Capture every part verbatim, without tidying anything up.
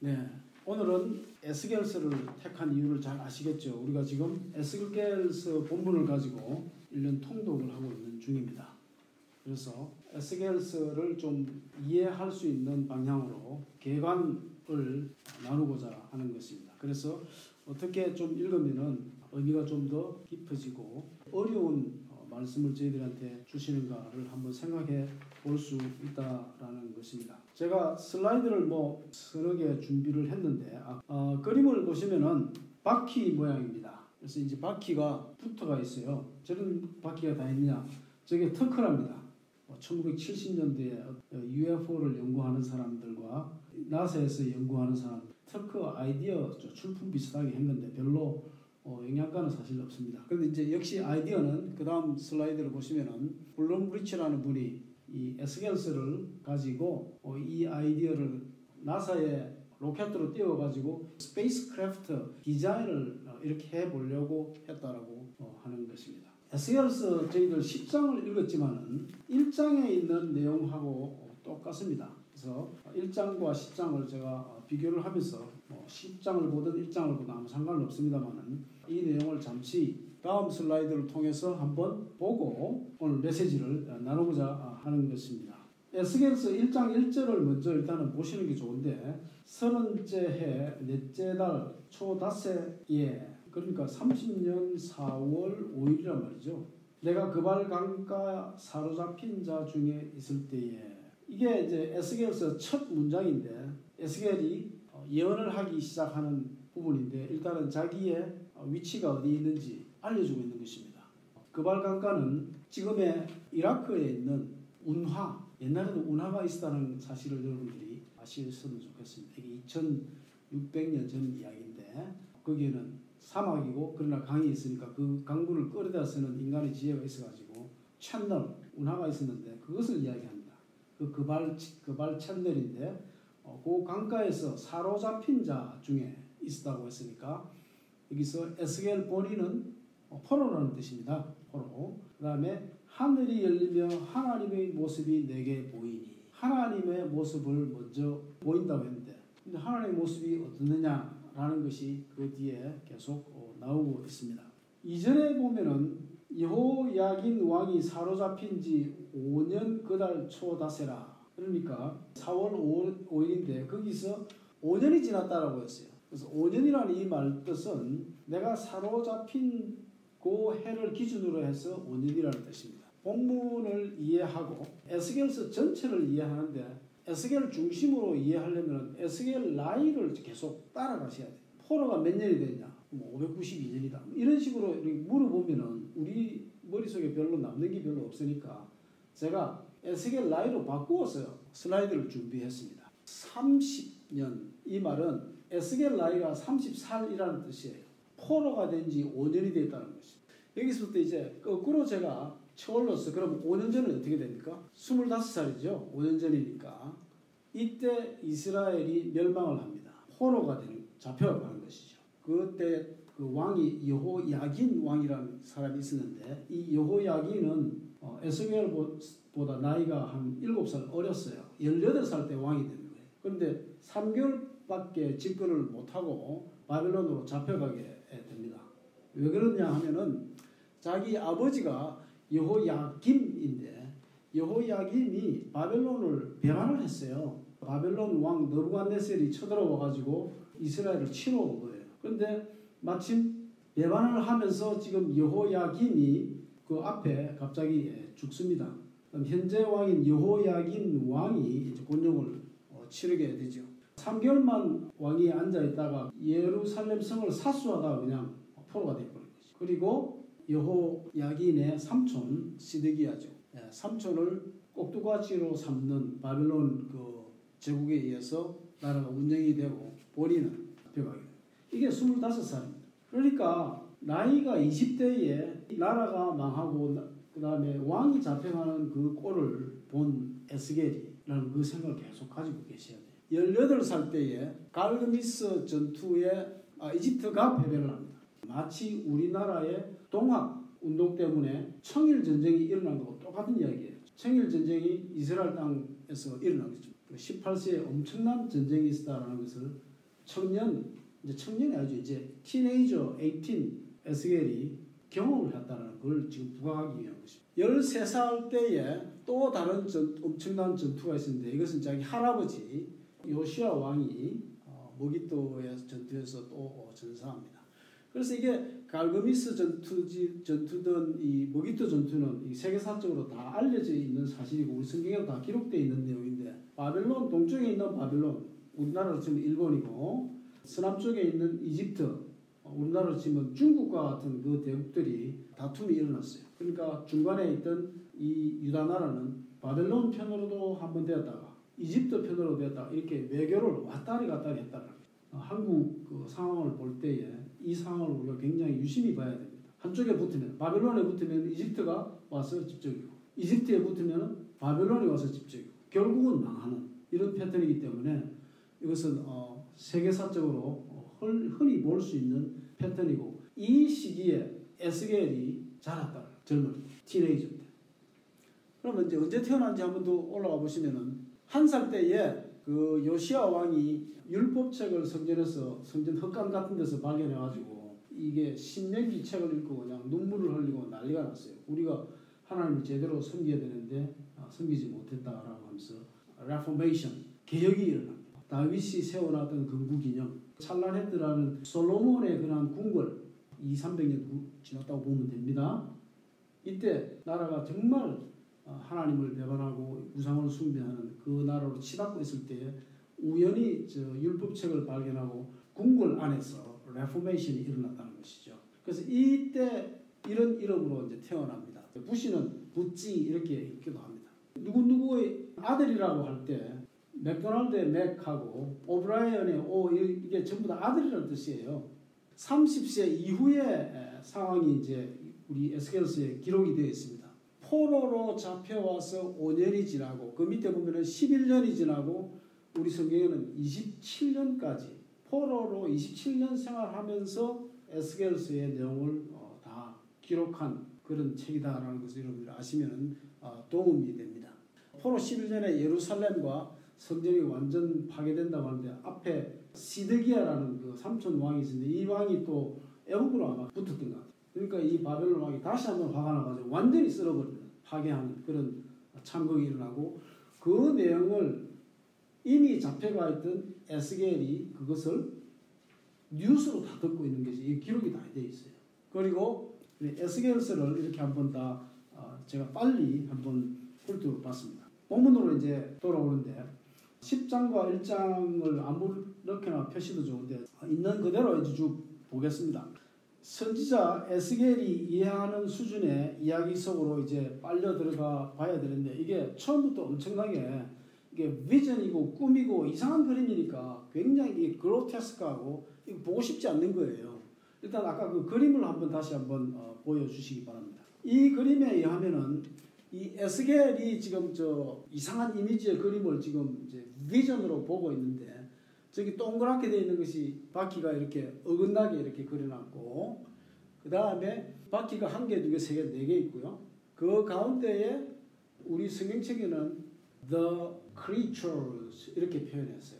네, 오늘은 에스겔서를 택한 이유를 잘 아시겠죠? 우리가 지금 에스겔서 본문을 가지고 일 년 통독을 하고 있는 중입니다. 그래서 에스겔서를 좀 이해할 수 있는 방향으로 개관을 나누고자 하는 것입니다. 그래서 어떻게 좀 읽으면은 의미가 좀 더 깊어지고 어려운 말씀을 저희들한테 주시는가를 한번 생각해 볼 수 있다라는 것입니다. 제가 슬라이드를 뭐 서너 개 준비를 했는데 어, 그림을 보시면은 바퀴 모양입니다. 그래서 이제 바퀴가 붙어가 있어요. 저런 바퀴가 다 있느냐? 저게 터크랍니다. 천구백칠십 년대에 유에프오를 연구하는 사람들과 나사에서 연구하는 사람들 터크 아이디어 출품 비슷하게 한 건데 별로 어, 영양가는 사실 없습니다. 그런데 이제 역시 아이디어는 그 다음 슬라이드를 보시면은 블룸브리치라는 분이 이 에스겔서를 가지고 어, 이 아이디어를 나사에 로켓으로 띄워가지고 스페이스크래프트 디자인을 어, 이렇게 해보려고 했다라고 어, 하는 것입니다. 에스겔서 저희들 십 장을 읽었지만은 일 장에 있는 내용하고 똑같습니다. 그래서 일 장과 십 장을 제가 비교를 하면서 뭐 십 장을 보든 일 장을 보든 아무 상관은 없습니다만은 이 내용을 잠시 다음 슬라이드를 통해서 한번 보고 오늘 메시지를 나누고자 하는 것입니다. 에스겔서 일 장 일 절을 먼저 일단은 보시는 게 좋은데 서른째 해 넷째 달 초닷새에 그러니까 삼십 년 사월 오일이란 말이죠. 내가 그발 강가 사로잡힌 자 중에 있을 때에 이게 이제 에스겔서 첫 문장인데 에스겔이 예언을 하기 시작하는 부분인데 일단은 자기의 위치가 어디 있는지 알려주고 있는 것입니다. 그발 강가는 지금의 이라크에 있는 운하, 옛날에는 운하가 있었다는 사실을 여러분들이 아시셨으면 좋겠습니다. 이게 이천육백 년 전 이야기인데 거기에는 사막이고 그러나 강이 있으니까 그 강물을 끌어다 쓰는 인간의 지혜가 있어가지고 채널, 운하가 있었는데 그것을 이야기합니다. 그 그발, 그발 채널인데 어, 그 강가에서 사로잡힌 자 중에 있었다고 했으니까 여기서 에스겔 본인은 어, 포로라는 뜻입니다. 포로. 그 다음에 하늘이 열리며 하나님의 모습이 내게 보이니 하나님의 모습을 먼저 보인다고 했는데 근데 하나님의 모습이 어떻느냐라는 것이 그 뒤에 계속 어, 나오고 있습니다. 이전에 보면은 여호야긴 왕이 사로잡힌 지 오 년 그달 초다세라 그러니까 사월 오일인데 거기서 오 년이 지났다라고 했어요. 그래서 오 년이라는 이 말 뜻은 내가 사로잡힌 그 해를 기준으로 해서 오 년이라는 뜻입니다. 본문을 이해하고 에스겔서 전체를 이해하는데 에스겔 중심으로 이해하려면 에스겔 나이를 계속 따라가셔야 돼요. 포로가 몇 년이 됐냐? 뭐 오백구십이 년이다. 이런 식으로 물어보면은 우리 머릿속에 별로 남는 게 별로 없으니까 제가 에스겔 나이로 바꾸었어요. 슬라이드를 준비했습니다. 삼십 년 이 말은 에스겔 나이가 서른 살이라는 뜻이에요. 포로가 된 지 오 년이 됐다는 것입니다. 여기서부터 이제 거꾸로 제가 쳐올렸어. 그럼 오 년 전은 어떻게 됩니까? 스물다섯 살이죠. 오 년 전이니까. 이때 이스라엘이 멸망을 합니다. 포로가 되는, 잡혀가는 것이죠. 그때 그 왕이 여호야긴 왕이라는 사람이 있었는데 이 여호야긴은 어, 에스겔보다 나이가 한 일곱 살 어렸어요. 열여덟 살 때 왕이 된 거예요. 그런데 삼 개월밖에 집권을 못하고 바벨론으로 잡혀가게 됩니다. 왜 그러냐 하면은 자기 아버지가 여호야김인데 여호야김이 바벨론을 배반을 했어요. 바벨론 왕 느부갓네살이 쳐들어와가지고 이스라엘을 치러 온 거예요. 그런데 마침 배반을 하면서 지금 여호야김이 그 앞에 갑자기 죽습니다. 그럼 현재 왕인 여호야긴 왕이 이제 권력을 치르게 되죠. 삼 개월만 왕이 앉아있다가 예루살렘 성을 사수하다가 그냥 포로가 되어버린 거죠. 그리고 여호야긴의 삼촌 시드기야죠. 삼촌을 꼭두가지로 삼는 바벨론 그 제국에 의해서 나라가 운영이 되고 본인은 잡혀가게 됩니다. 이게 스물다섯 살입니다. 그러니까 나이가 이십 대에 나라가 망하고 그 다음에 왕이 잡혀가는 그 꼴을 본 에스겔이라는 그 생각을 계속 가지고 계셔야 돼요. 열여덟 살 때에 갈그미스 전투에 아, 이집트가 패배를 합니다. 마치 우리나라의 동학 운동 때문에 청일전쟁이 일어난 것과 똑같은 이야기예요. 청일전쟁이 이스라엘 땅에서 일어나겠죠. 십팔 세에 엄청난 전쟁이 있었다는 것을 청년, 이제 청년이 아니죠. 이제 티네이저 십팔 에스겔이 경험을 했다는 걸 지금 부각하기 위한 것입니다. 열세 살 때에 또 다른 전, 엄청난 전투가 있었는데 이것은 자기 할아버지 요시야 왕이 어, 머깃도의 전투에서 또 전사합니다. 그래서 이게 갈그미스 전투지, 전투든 이 머깃도 전투는 이 세계사적으로 다 알려져 있는 사실이고 우리 성경에도 다 기록되어 있는 내용인데 바벨론, 동쪽에 있는 바벨론, 우리나라로 치면 일본이고 서남쪽에 있는 이집트, 우리나라로 치면 중국과 같은 그 대국들이 다툼이 일어났어요. 그러니까 중간에 있던 이 유다 나라는 바벨론 편으로도 한번 되었다가 이집트 편으로 되었다가 이렇게 외교를 왔다리 갔다리 했다는 거예요. 한국 그 상황을 볼 때에 이 상황을 우리가 굉장히 유심히 봐야 됩니다. 한쪽에 붙으면 바벨론에 붙으면 이집트가 와서 집적이고 이집트에 붙으면 바벨론이 와서 집적이고 결국은 망하는 이런 패턴이기 때문에 이것은 어, 세계사적으로 어, 흔히 볼 수 있는 패턴이고 이 시기에 에스겔이 자랐다. 젊은 티네이저 때. 그러면 이제 언제 태어난지 한번 더 올라가 보시면은 한 살 때에 그 요시야 왕이 율법책을 성전에서 성전 헛간 같은 데서 발견해가지고 이게 신명기 책을 읽고 그냥 눈물을 흘리고 난리가 났어요. 우리가 하나님을 제대로 섬겨야 되는데 섬기지 못했다라고 하면서 레포메이션 개혁이 일어납니다. 다윗이 세워놨던 건국기념 찰란헤드라는 솔로몬의 그런 궁궐 이삼백 년 지났다고 보면 됩니다. 이때 나라가 정말 하나님을 배반하고 우상을 숭배하는 그 나라로 치닫고 있을 때에 우연히 저 율법책을 발견하고 궁궐 안에서 레포메이션이 일어났다는 것이죠. 그래서 이때 이런 이름으로 이제 태어납니다. 부시는 부찌 이렇게 읽기도 합니다. 누구누구의 아들이라고 할 때 맥도날드의 맥하고 오브라이언의 오 이게 전부 다 아들이라는 뜻이에요. 삼십 세 이후의 상황이 이제 우리 에스겔서에 기록이 되어 있습니다. 포로로 잡혀와서 오 년이 지나고 그 밑에 보면은 십일 년이 지나고 우리 성경에는 이십칠 년까지 포로로 이십칠 년 생활하면서 에스겔서의 내용을 어, 다 기록한 그런 책이다라는 것을 여러분들 아시면 어, 도움이 됩니다. 포로 십일 년에 예루살렘과 성전이 완전 파괴된다고 하는데 앞에 시드기야라는 그 삼촌 왕이 있었는데 이 왕이 또 애국으로 아마 붙었던 것 같아요. 그러니까 이 바벨론 왕이 다시 한번 화가 나가지고 완전히 쓸어버리는 파괴하는 그런 참극이 일어나고 그 내용을 이미 잡혀가 있던 에스겔이 그것을 뉴스로 다 듣고 있는 것이 이 기록이 다 되어 있어요. 그리고 에스겔서를 이렇게 한번 다 제가 빨리 한번 훑어 봤습니다. 본문으로 이제 돌아오는데 십 장과 일 장을 아무렇게나 표시도 좋은데 있는 그대로 이제 쭉 보겠습니다. 선지자 에스겔이 이해하는 수준의 이야기 속으로 이제 빨려 들어가 봐야 되는데 이게 처음부터 엄청나게 이게 비전이고 꿈이고 이상한 그림이니까 굉장히 그로테스크하고 이거 보고 싶지 않는 거예요. 일단 아까 그 그림을 한번 다시 한번 어, 보여주시기 바랍니다. 이 그림에 의하면은 이 에스겔이 지금 저 이상한 이미지의 그림을 지금 이제 비전으로 보고 있는데 저기 동그랗게 되어 있는 것이 바퀴가 이렇게 어긋나게 이렇게 그려놨고 그 다음에 바퀴가 한 개, 두 개, 세 개, 네 개 있고요. 그 가운데에 우리 성경책에는 the creatures 이렇게 표현했어요.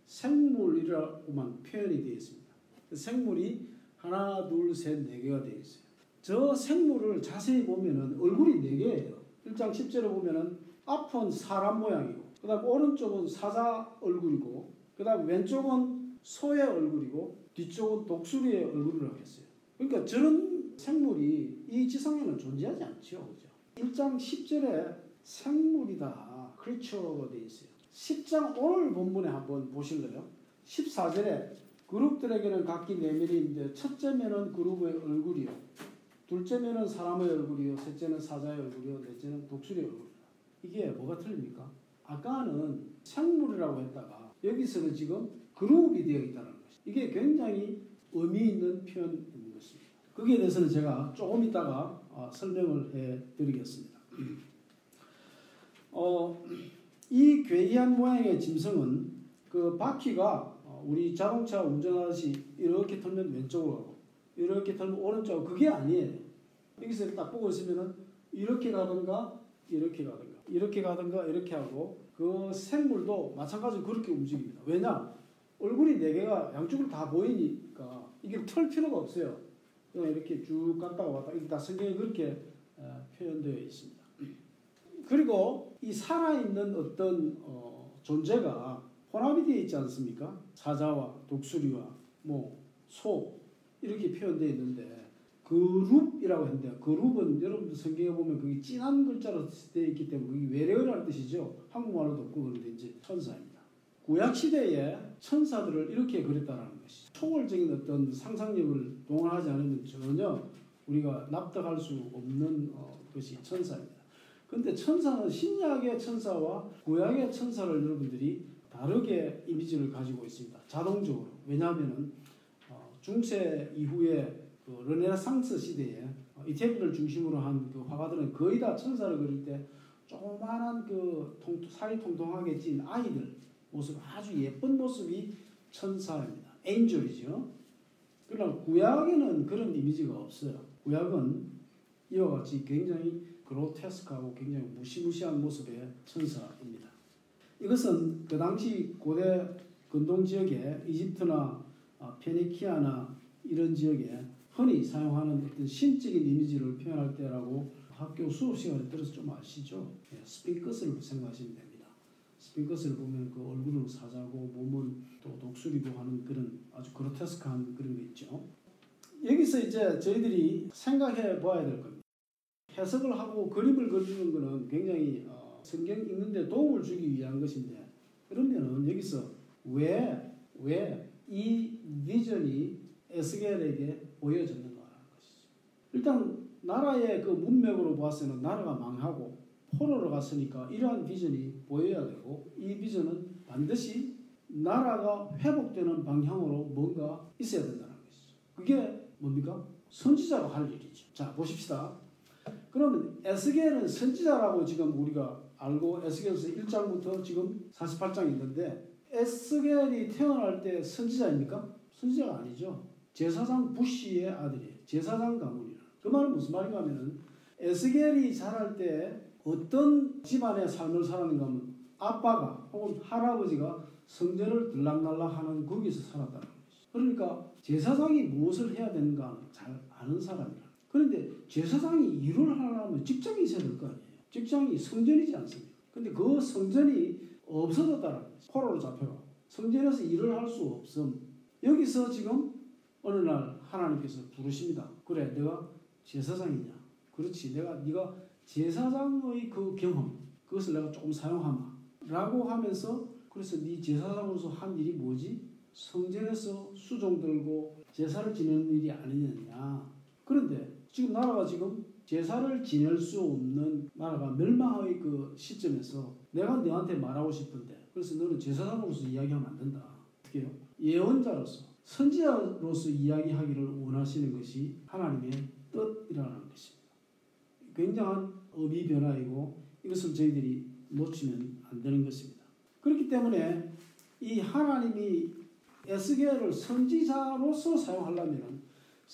생물이라고만 표현이 되어 있습니다. 생물이 하나, 둘, 셋, 네 개가 되어 있어요. 저 생물을 자세히 보면은 얼굴이 네 개예요. 일 장 십 절에 보면은 앞은 사람 모양이고 그 다음 오른쪽은 사자 얼굴이고 그 다음 왼쪽은 소의 얼굴이고 뒤쪽은 독수리의 얼굴이라고 했어요. 그러니까 저런 생물이 이 지상에는 존재하지 않죠. 그죠? 일 장 십 절에 생물이다. 크리처가 되어 있어요. 십 장 오늘 본문에 한번 보실래요? 십사 절에 그룹들에게는 각기 네 면이 있는데 첫째 면은 그룹의 얼굴이요. 둘째 면은 사람의 얼굴이요. 셋째는 사자의 얼굴이요. 넷째는 독수리의 얼굴이요. 이게 뭐가 틀립니까? 아까는 생물이라고 했다가 여기서는 지금 그룹이 되어 있다는 것입니다. 이게 굉장히 의미 있는 표현인 것입니다. 거기에 대해서는 제가 조금 이따가 어, 설명을 해드리겠습니다. 어, 이 괴이한 모양의 짐승은 그 바퀴가 우리 자동차 운전하듯이 이렇게 털면 왼쪽으로 가고 이렇게 털면 오른쪽으로 그게 아니에요. 여기서 딱 보고 있으면은 이렇게 가든가 이렇게 가든가 이렇게 가든가 이렇게 하고 그 생물도 마찬가지로 그렇게 움직입니다. 왜냐? 얼굴이 네 개가 양쪽으로 다 보이니까 이게 털 필요가 없어요. 그냥 이렇게 쭉 갔다가 왔다. 이게 다 성경에 그렇게 어, 표현되어 있습니다. 그리고 이 살아있는 어떤 어, 존재가 혼합이 되어 있지 않습니까? 사자와 독수리와 뭐 소 이렇게 표현되어 있는데 그룹이라고 했는데 그룹은 여러분들 성경에 보면 그게 진한 글자로 되어 있기 때문에 그게 외래어라는 뜻이죠. 한국말로도 없고 그런데 이제 천사입니다. 구약 시대에 천사들을 이렇게 그렸다라는 것이죠. 초월적인 어떤 상상력을 동원하지 않으면 전혀 우리가 납득할 수 없는 어, 것이 천사입니다. 그런데 천사는 신약의 천사와 구약의 천사를 여러분들이 다르게 이미지를 가지고 있습니다. 자동적으로. 왜냐하면 어, 중세 이후에 그 르네상스 시대에 어, 이태리를 중심으로 한 그 화가들은 거의 다 천사를 그릴 때 조그마한 그 통, 살이 통통하게 찐 아이들 모습, 아주 예쁜 모습이 천사입니다. 엔젤이죠. 그러나 구약에는 그런 이미지가 없어요. 구약은 이와 같이 굉장히 그로테스크하고 굉장히 무시무시한 모습의 천사입니다. 이것은 그 당시 고대 근동 지역에 이집트나 페니키아나 이런 지역에 흔히 사용하는 어떤 신적인 이미지를 표현할 때라고 학교 수업 시간에 들어서 좀 아시죠? 예, 스핑크스를 생각하시면 됩니다. 스핑크스를 보면 그 얼굴은 사자고 몸은 또 독수리고 하는 그런 아주 그로테스크한 그런 거 있죠. 여기서 이제 저희들이 생각해 봐야 될 겁니다. 해석을 하고 그림을 그리는 것은 굉장히 어, 성경 읽는 데 도움을 주기 위한 것인데 그러면은 여기서 왜, 왜 이 비전이 에스겔에게 보여졌는가라는 것이죠. 일단 나라의 그 문맥으로 보았을 때 나라가 망하고 포로로 갔으니까 이러한 비전이 보여야 되고 이 비전은 반드시 나라가 회복되는 방향으로 뭔가 있어야 된다는 것이죠. 그게 뭡니까? 선지자가 할 일이죠. 자, 보십시다. 그러면 에스겔은 선지자라고 지금 우리가 알고 에스겔서 일 장부터 지금 사십팔 장 있는데 에스겔이 태어날 때 선지자입니까? 선지자가 아니죠. 제사장 부시의 아들이에요. 제사장 가문이라. 그 말은 무슨 말인가 하면은 에스겔이 자랄 때 어떤 집안의 삶을 살았는가 하면 아빠가 혹은 할아버지가 성전을 들락날락하는 거기서 살았다는 거죠. 그러니까 제사장이 무엇을 해야 되는가 잘 아는 사람이라. 그런데 제사장이 일을 하려면 직장이 있어야 될 거 아니에요. 직장이 성전이지 않습니까? 근데 그 성전이 없어졌다는 거죠. 포로로 잡혀가. 성전에서 일을 할 수 없음. 여기서 지금 어느 날 하나님께서 부르십니다. 그래, 내가 제사장이냐? 그렇지. 내가 네가 제사장의 그 경험, 그것을 내가 조금 사용하마. 라고 하면서 그래서 네 제사장으로서 한 일이 뭐지? 성전에서 수종 들고 제사를 지내는 일이 아니느냐. 그런데 지금 나라가 지금 제사를 지낼 수 없는 나라가 멸망의 그 시점에서 내가 너한테 말하고 싶은데 그래서 너는 제사장으로서 이야기하면 안 된다. 어떻게 해요? 예언자로서 선지자로서 이야기하기를 원하시는 것이 하나님의 뜻이라는 것입니다. 굉장한 의미 변화이고 이것을 저희들이 놓치면 안 되는 것입니다. 그렇기 때문에 이 하나님이 에스겔을 선지자로서 사용하려면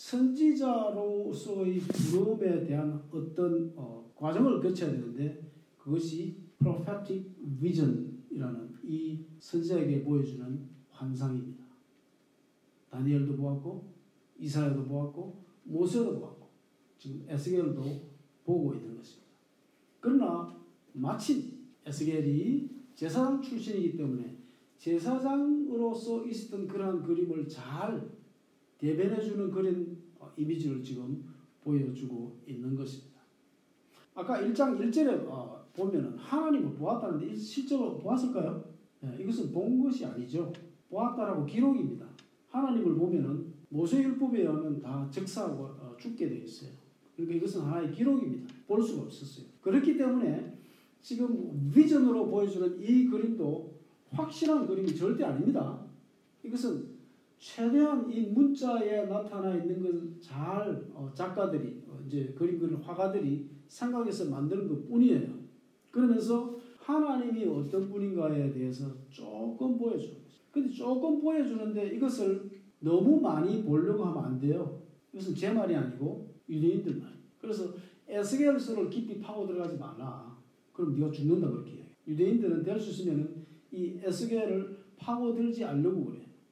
선지자로서의 부름에 대한 어떤 어, 과정을 거쳐야 되는데 그것이 prophetic vision이라는 이 선지자에게 보여주는 환상입니다. 다니엘도 보았고 이사야도 보았고 모세도 보았고 지금 에스겔도 보고 있는 것입니다. 그러나 마침 에스겔이 제사장 출신이기 때문에 제사장으로서 있었던 그러한 그림을 잘 대변해주는 그런 이미지를 지금 보여주고 있는 것입니다. 아까 일 장 일 절에 보면은 하나님을 보았다는데 실제로 보았을까요? 네, 이것은 본 것이 아니죠. 보았다라고 기록입니다. 하나님을 보면은 모세율법에 의하면 다 즉사하고 죽게 되어 있어요. 그러니까 이것은 하나의 기록입니다. 볼 수가 없었어요. 그렇기 때문에 지금 비전으로 보여주는 이 그림도 확실한 그림이 절대 아닙니다. 이것은 최대한 이 문자에 나타나 있는 걸 잘 어, 작가들이 어, 이제 그림 그리는 화가들이 생각해서 만드는 것 뿐이에요. 그러면서 하나님이 어떤 분인가에 대해서 조금 보여주는 거죠. 근데 조금 보여주는데 이것을 너무 많이 보려고 하면 안 돼요. 이것은 제 말이 아니고 유대인들 말. 그래서 에스겔서를 깊이 파고 들어가지 마라. 그럼 네가 죽는다 그렇게 해요. 유대인들은 될 수 있으면 이 에스겔을 파고들지 않으려고 그래요.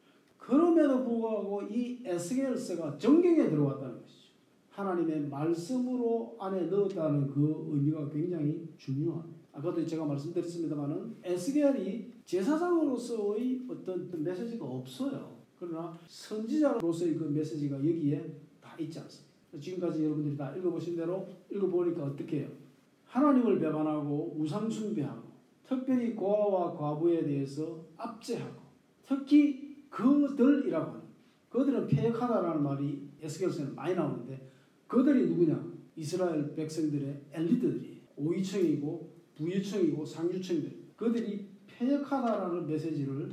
그럼에도 불구하고 이 에스겔서가 정경에 들어왔다는 것이죠. 하나님의 말씀으로 안에 넣었다는 그 의미가 굉장히 중요합니다. 아까도 제가 말씀드렸습니다만은 에스겔이 제사장으로서의 어떤 메시지가 없어요. 그러나 선지자로서의 그 메시지가 여기에 다 있지 않습니까? 지금까지 여러분들이 다 읽어보신 대로 읽어보니까 어떻게 해요? 하나님을 배반하고 우상 숭배하고 특별히 고아와 과부에 대해서 압제하고 특히 그들이라고 하는 그들은 패역하다라는 말이 에스겔서에는 많이 나오는데 그들이 누구냐? 이스라엘 백성들의 엘리트들이 오이층이고 부유층이고 상류층들 그들이 패역하다라는 메시지를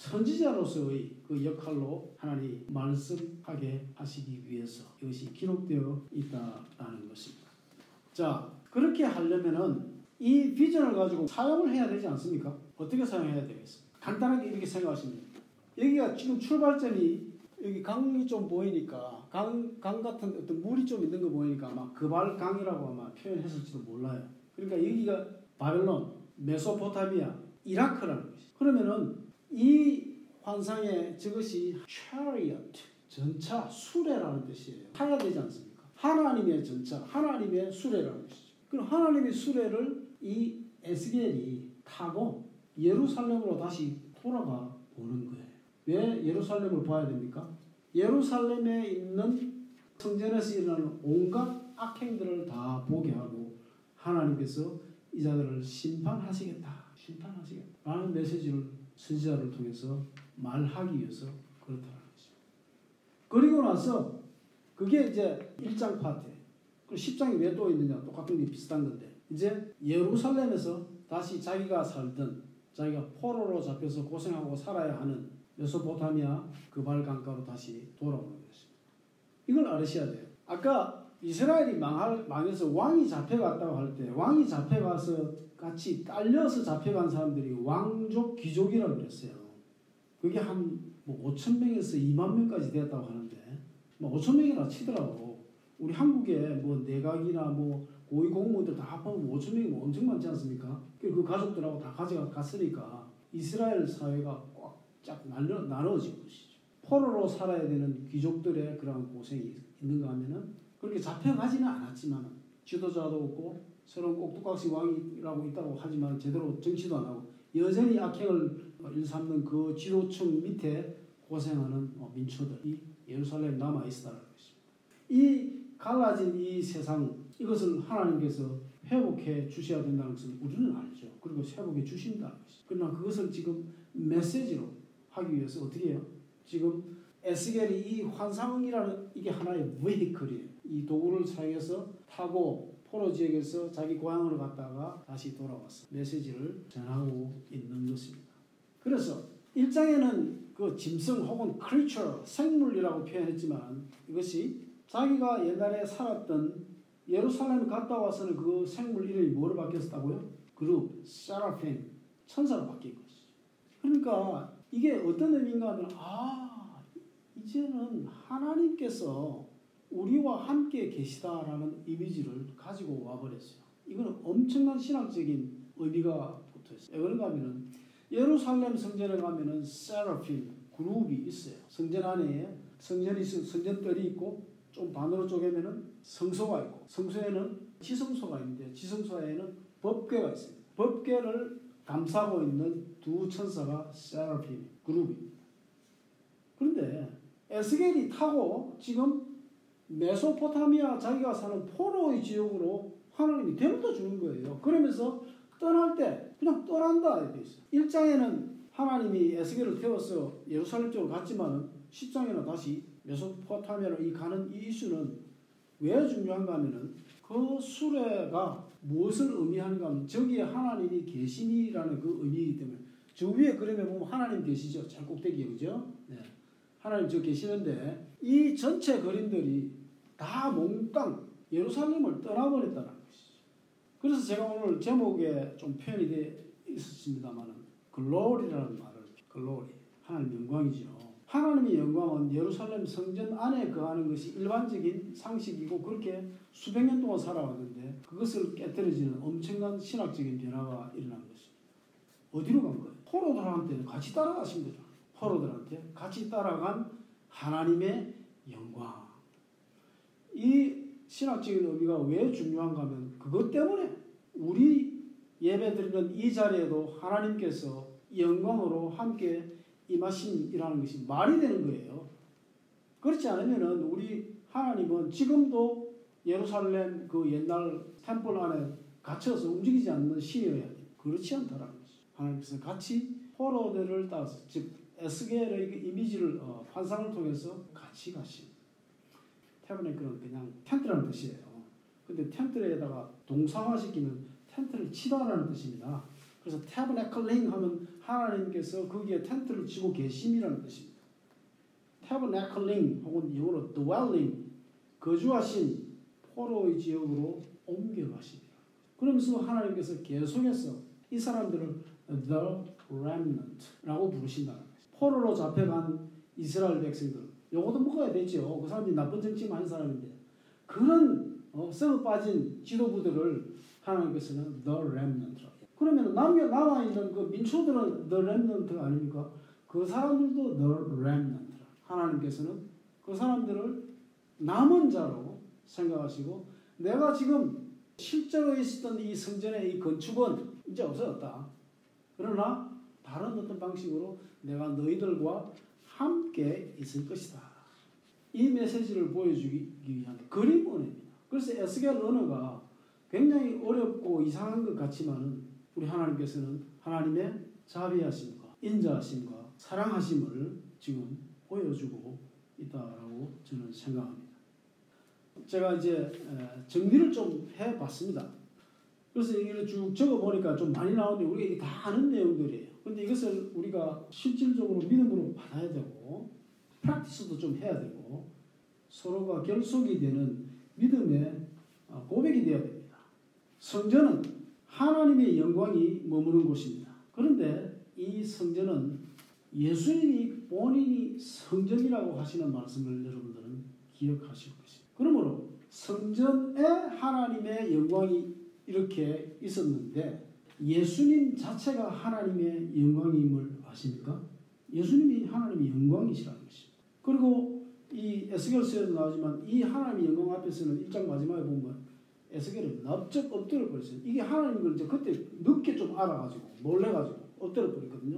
선지자로서의 그 역할로 하나님 말씀하게 하시기 위해서 이것이 기록되어 있다라는 것입니다. 자, 그렇게 하려면은 이 비전을 가지고 사용을 해야 되지 않습니까? 어떻게 사용해야 되겠습니까? 간단하게 이렇게 생각하시면 여기가 지금 출발점이 여기 강이 좀 보이니까 강, 강 같은 어떤 물이 좀 있는 거 보이니까 아마 그발강이라고 아마 표현했을지도 몰라요. 그러니까 여기가 바벨론, 메소포타미아, 이라크라는 것이. 그러면은 이 환상에 저것이 chariot, 전차, 수레라는 뜻이에요. 타야 되지 않습니까? 하나님의 전차, 하나님의 수레라는 것이죠. 그럼 하나님의 수레를 이 에스겔이 타고 예루살렘으로 다시 돌아가 보는 거예요. 왜 예루살렘을 봐야 됩니까? 예루살렘에 있는 성전에서 일어나는 온갖 악행들을 다 보게 하고 하나님께서 이 자들을 심판하시겠다. 심판하시겠다. 라는 메시지를 선지자를 통해서 말하기 위해서 그렇다는 것입니다. 그리고 나서 그게 이제 일 장 파트. 그럼 십 장이 왜 또 있느냐? 똑같은 게 비슷한 건데. 이제 예루살렘에서 다시 자기가 살던 자기가 포로로 잡혀서 고생하고 살아야 하는 메소포타미아 그발 강가로 다시 돌아오는 것입니다. 이걸 알으셔야 돼요. 아까 이스라엘이 망할, 망해서 왕이 잡혀갔다고 할 때 왕이 잡혀가서 같이 딸려서 잡혀간 사람들이 왕족, 귀족이라고 그랬어요. 그게 한 뭐 오천 명에서 이만 명까지 되었다고 하는데 뭐 오천 명이라 치더라고. 우리 한국에 뭐 내각이나 뭐 고위 공무원들 다 합하면 오천 명이 엄청 많지 않습니까? 그 가족들하고 다 가져갔으니까 이스라엘 사회가 꽉 나눠, 나눠진 것이죠. 포로로 살아야 되는 귀족들의 그런 고생이 있는가 하면은 그렇게 잡혀가지는 않았지만 지도자도 없고 새로운 꼭두각시 왕이라고 있다고 하지만 제대로 정치도 안 하고 여전히 악행을 일삼는 그 지도층 밑에 고생하는 민초들이 예루살렘에 남아있다는 것입니다. 이 갈라진 이 세상 이것을 하나님께서 회복해 주셔야 된다는 것을 우리는 알죠. 그리고 회복해 주신다는 것이죠. 그러나 그것을 지금 메시지로 하기 위해서 어떻게 해요? 지금 에스겔이 이 환상이라는 이게 하나의 vehicle 이 도구를 사용해서 타고 포로 지역에서 자기 고향으로 갔다가 다시 돌아와서 메시지를 전하고 있는 것입니다. 그래서 일 장에는 그 짐승 혹은 creature, 생물이라고 표현했지만 이것이 자기가 옛날에 살았던 예루살렘에 갔다 와서는 그 생물 이름이 뭐로 바뀌었다고요? 그룹, 세라핌, 천사로 바뀐 것이죠. 그러니까 이게 어떤 의미인가 하면 아 이제는 하나님께서 우리와 함께 계시다라는 이미지를 가지고 와버렸어요. 이거는 엄청난 신학적인 의미가 붙어있어요. 왜 그런가 하면은 예루살렘 성전에 가면은 세라핌 그룹이 있어요. 성전 안에 성전이 성전뜰이 있고 좀 반으로 쪼개면은 성소가 있고 성소에는 지성소가 있는데 지성소에는 법궤가 있습니다. 법궤를 감싸고 있는 두 천사가 세라핌 그룹입니다. 그런데 에스겔이 타고 지금 메소포타미아 자기가 사는 포로의 지역으로 하나님이 데려다 주는 거예요. 그러면서 떠날 때 그냥 떠난다 이렇게 있어요. 일 장에는 하나님이 에스겔을 태워서 예루살렘 쪽으로 갔지만 십 장에는 다시 메소포타미아로 이 가는 이 이슈는 왜 중요한가 하면은 그 수레가 무엇을 의미하는가 하면 저기에 하나님이 계시니라는 그 의미이기 때문에 저 위에 그림에 보면 하나님 계시죠. 잘 꼭대기에 그죠? 네. 하나님 저 계시는데 이 전체 그림들이 다 몽땅 예루살렘을 떠나버렸다는 것이죠. 그래서 제가 오늘 제목에 좀 표현이 되어 있었습니다만은 글로리라는 말을 글로리 하나님 영광이죠. 하나님의 영광은 예루살렘 성전 안에 거하는 것이 일반적인 상식이고 그렇게 수백 년 동안 살아왔는데 그것을 깨뜨려지는 엄청난 신학적인 변화가 일어난 것입니다. 어디로 간 거예요? 포로들한테 같이 따라가신 거죠. 포로들한테 같이 따라간 하나님의 영광. 이 신학적인 의미가 왜 중요한가 하면 그것 때문에 우리 예배드리는 이 자리에도 하나님께서 영광으로 함께 임하심이라는 것이 말이 되는 거예요. 그렇지 않으면 우리 하나님은 지금도 예루살렘 그 옛날 템플 안에 갇혀서 움직이지 않는 신이어야 돼요. 그렇지 않다라는 거죠. 하나님께서 같이 포로들을 따라서, 즉 에스겔의 그 이미지를 어, 환상을 통해서 같이 가신. 태버네클은 그냥 텐트라는 뜻이에요. 근데 텐트에다가 동사화시키면 텐트를 치다라는 뜻입니다. 그래서 태버네클링 하면 하나님께서 거기에 텐트를 치고 계심이라는 뜻입니다. 태버네클링 혹은 영어로 dwelling, 거주하신 포로의 지역으로 옮겨가십니다. 그러면서 하나님께서 계속해서 이 사람들을 the remnant라고 부르신다는 거죠. 포로로 잡혀간 이스라엘 백성들, 요것도 먹어야 되죠. 그 사람들이 나쁜 정치 많은 사람인데 그런 어, 썩어 빠진 지도부들을 하나님께서는 the remnant라고. 그러면 남겨 남아있는 그 민초들은 the remnant 아닙니까? 그 사람들도 the remnant. 하나님께서는 그 사람들을 남은 자로 생각하시고, 내가 지금 실제로 있었던 이 성전의 이 건축은 이제 없어졌다. 그러나 다른 어떤 방식으로 내가 너희들과 함께 있을 것이다. 이 메시지를 보여주기 위한 그림 언어입니다. 그래서 에스겔 언어가 굉장히 어렵고 이상한 것 같지만 우리 하나님께서는 하나님의 자비하심과 인자하심과 사랑하심을 지금 보여주고 있다라고 저는 생각합니다. 제가 이제 정리를 좀 해봤습니다. 그래서 이걸 쭉 적어보니까 좀 많이 나오는데 우리가 다 아는 내용들이에요. 근데 이것을 우리가 실질적으로 믿음으로 받아야 되고 프랙티스도 좀 해야 되고 서로가 결속이 되는 믿음의 고백이 되어야 됩니다. 성전은 하나님의 영광이 머무는 곳입니다. 그런데 이 성전은 예수님이 본인이 성전이라고 하시는 말씀을 여러분들은 기억하실 것입니다. 그러므로 성전에 하나님의 영광이 이렇게 있었는데 예수님 자체가 하나님의 영광임을 아십니까? 예수님이 하나님의 영광이시라는 것입니다. 그리고 이 에스겔서에도 나오지만 이 하나님의 영광 앞에서는 일 장 마지막에 보면 에스겔은 납작 엎드려 버렸어요. 이게 하나님인 걸 이제 그때 늦게 좀 알아가지고 놀래가지고 엎드려 버렸거든요.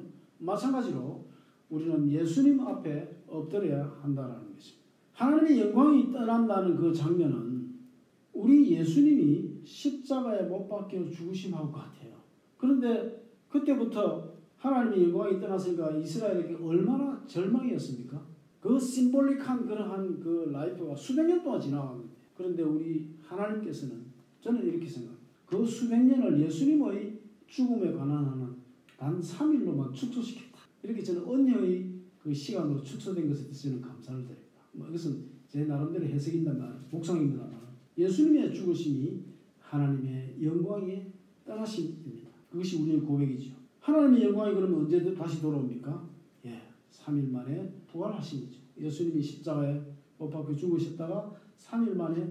마찬가지로 우리는 예수님 앞에 엎드려야 한다는 것입니다. 하나님의 영광이 떠난다는 그 장면은 우리 예수님이 십자가에 못 박혀 죽으심하고 같아요. 그런데 그때부터 하나님의 영광이 떠났으니까 이스라엘에게 얼마나 절망이었습니까? 그 심볼릭한 그러한 그 라이프가 수백 년 동안 지나갔는데, 그런데 우리 하나님께서는 저는 이렇게 생각합니다. 그 수백 년을 예수님의 죽음에 관한 하는 단 삼 일로만 축소시켰다. 이렇게 저는 언녀의 그 시간으로 축소된 것에 대해서 저는 감사를 드립니다. 뭐 이것은 제 나름대로 해석인다만 묵상입니다만 예수님의 죽으심이 하나님의 영광이 떠나심입니다. 그것이 우리의 고백이죠. 하나님의 영광이 그러면 언제 다시 돌아옵니까? 예, 삼 일 만에 부활하심이죠. 예수님이 십자가에 못 박혀 죽으셨다가 삼 일 만에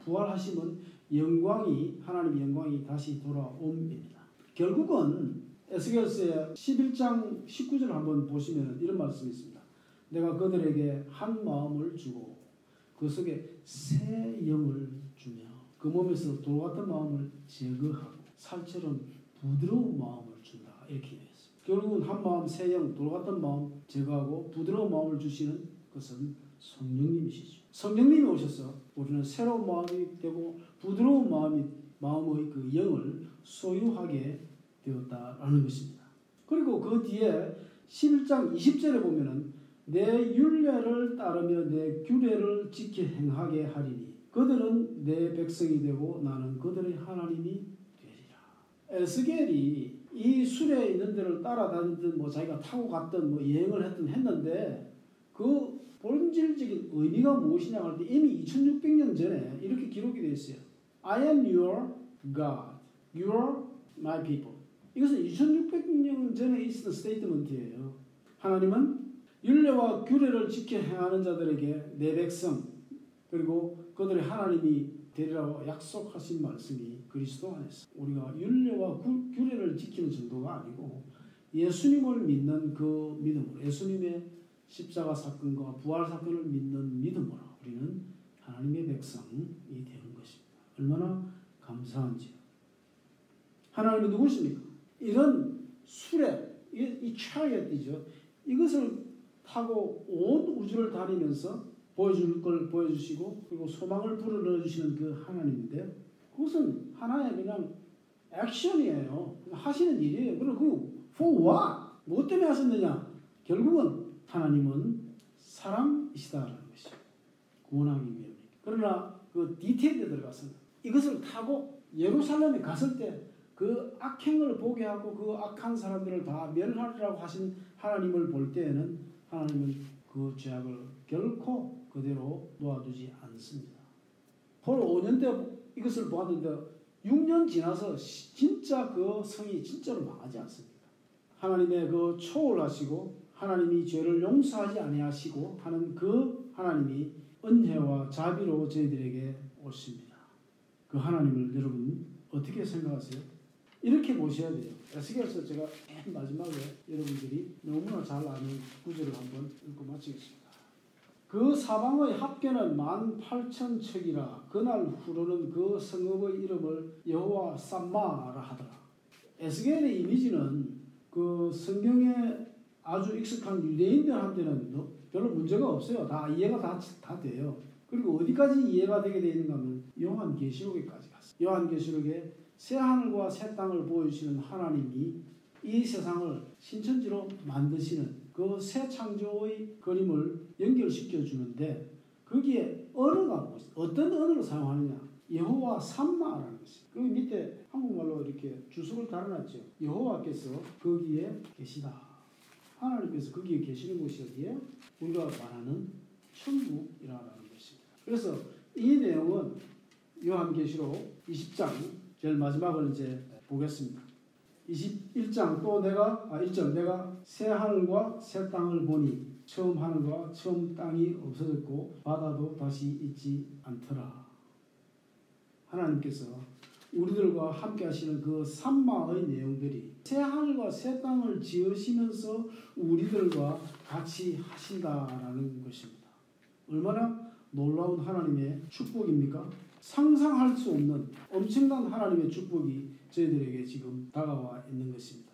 부활하심은 영광이, 하나님의 영광이 다시 돌아옵니다. 결국은 에스겔서의 십일 장 십구 절을 한번 보시면 이런 말씀이 있습니다. 내가 그들에게 한 마음을 주고 그 속에 새 영을 주며 그 몸에서 돌 같은 마음을 제거하고 살처럼 부드러운 마음을 준다. 이렇게 되어 있습니다. 결국은 한 마음, 새 영, 돌 같은 마음 제거하고 부드러운 마음을 주시는 것은 성령님이시죠. 성령님이 오셔서 우리는 새로운 마음이 되고 부드러운 마음이, 마음의 그 영을 소유하게 되었다라는 것입니다. 그리고 그 뒤에 십일 장 이십 절에 보면은 내 율례를 따르며 내 규례를 지켜 행하게 하리니 그들은 내 백성이 되고 나는 그들의 하나님이 되리라. 에스겔이 이 수레에 있는 데를 따라다니든 뭐 자기가 타고 갔든 뭐 여행을 했든 했는데 그 본질적인 의미가 무엇이냐 할 때 이미 이천육백 년 전에 이렇게 기록이 되어 있어요. I am your God, you are my people. 이것은 이천육백 년 전에 있었던 스테이트먼트예요. 하나님은 율례와 규례를 지켜 행하는 자들에게 내 백성 그리고 그들의 하나님이 되리라고 약속하신 말씀이 그리스도 안에서 우리가 율례와 규례를 지키는 정도가 아니고 예수님을 믿는 그 믿음으로, 예수님의 십자가 사건과 부활 사건을 믿는 믿음으로 우리는 하나님의 백성이 되는 것입니다. 얼마나 감사한지요. 하나님이 누구십니까? 이런 수레, 이 차이어티죠. 이것을 타고 온 우주를 다니면서 보여줄 걸 보여주시고 그리고 소망을 불어넣어주시는 그 하나님인데요. 그것은 하나의 그냥 액션이에요. 하시는 일이에요. 그리고 그 for what? 뭐 때문에 하셨느냐? 결국은 하나님은 사랑이시다라는 것이죠. 구원하기 위해. 그러나 그 디테일에 들어가서는 이것을 타고 예루살렘에 갔을 때 그 악행을 보게 하고 그 악한 사람들을 다 멸하리라고 하신 하나님을 볼 때에는 하나님은 그 죄악을 결코 그대로 놓아두지 않습니다. 바로 오 년 때 이것을 보았는데 육 년 지나서 진짜 그 성이 진짜로 망하지 않습니다. 하나님의 그 초월하시고 하나님이 죄를 용서하지 아니하시고 하는 그 하나님이 은혜와 자비로 저희들에게 오십니다. 그 하나님을 여러분 어떻게 생각하세요? 이렇게 보셔야 돼요. 에스겔서 제가 맨 마지막에 여러분들이 너무나 잘 아는 구절을 한번 읽고 마치겠습니다. 그 사방의 합계는 만 팔천 척이라 그날 후로는 그 성읍의 이름을 여호와 삼마라 하더라. 에스겔의 이미지는 그 성경에 아주 익숙한 유대인들한테는 별로 문제가 없어요. 다 이해가 다, 다 돼요. 그리고 어디까지 이해가 되게 되는가 하면 요한계시록에까지 갔어요. 요한계시록에 새 하늘과 새 땅을 보여주시는 하나님이 이 세상을 신천지로 만드시는 그 새 창조의 그림을 연결시켜 주는데 거기에 언어가 어떤 언어를 사용하느냐? 여호와 삼마라는 것이. 그 밑에 한국말로 이렇게 주석을 달아놨죠. 여호와께서 거기에 계시다. 하나님께서 거기에 계시는 곳이 어디에? 우리가 말하는 천국이라는 것입니다. 그래서 이 내용은 요한계시록 이십 장 제일 마지막을 이제 보겠습니다. 이십일 장 또 내가 아 일 절 내가 새 하늘과 새 땅을 보니 처음 하늘과 처음 땅이 없어졌고 바다도 다시 있지 않더라. 하나님께서 우리들과 함께 하시는 그 삼마의 내용들이 새 하늘과 새 땅을 지으시면서 우리들과 같이 하신다라는 것입니다. 얼마나 놀라운 하나님의 축복입니까? 상상할 수 없는 엄청난 하나님의 축복이 저희들에게 지금 다가와 있는 것입니다.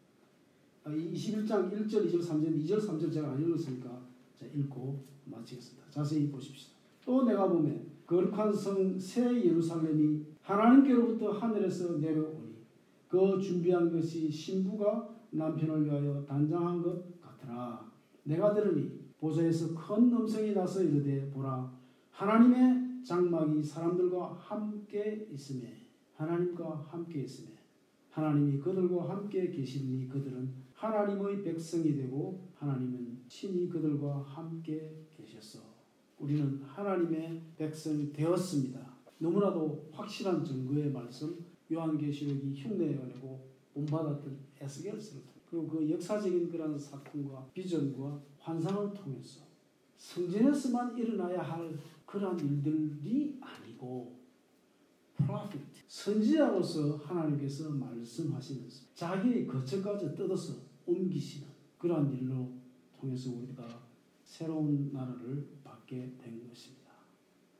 이십일 장 일 절, 이 절, 삼 절, 이 절, 삼 절 제가 안 읽었으니까 읽고 마치겠습니다. 자세히 보십시오. 또 내가 보매 거룩한 성 새 예루살렘이 하나님께로부터 하늘에서 내려오니 그 준비한 것이 신부가 남편을 위하여 단장한 것 같으라. 내가 들으니 보좌에서 큰 음성이 나서 이르되 보라 하나님의 장막이 사람들과 함께 있으며 하나님과 함께 있으며 하나님이 그들과 함께 계시니 그들은 하나님의 백성이 되고 하나님은 친히 그들과 함께 계셨어. 우리는 하나님의 백성이 되었습니다. 너무나도 확실한 증거의 말씀 요한계시록이 흉내내고 본받았던 에스겔서를 그리고 그 역사적인 그런 사건과 비전과 환상을 통해서 성전에서만 일어나야 할 그런 일들이 아니고 프로핏, 선지자로서 하나님께서 말씀하시면서 자기의 거처까지 뜯어서 옮기시는 그러한 일로 통해서 우리가 새로운 나라를 받게 된 것입니다.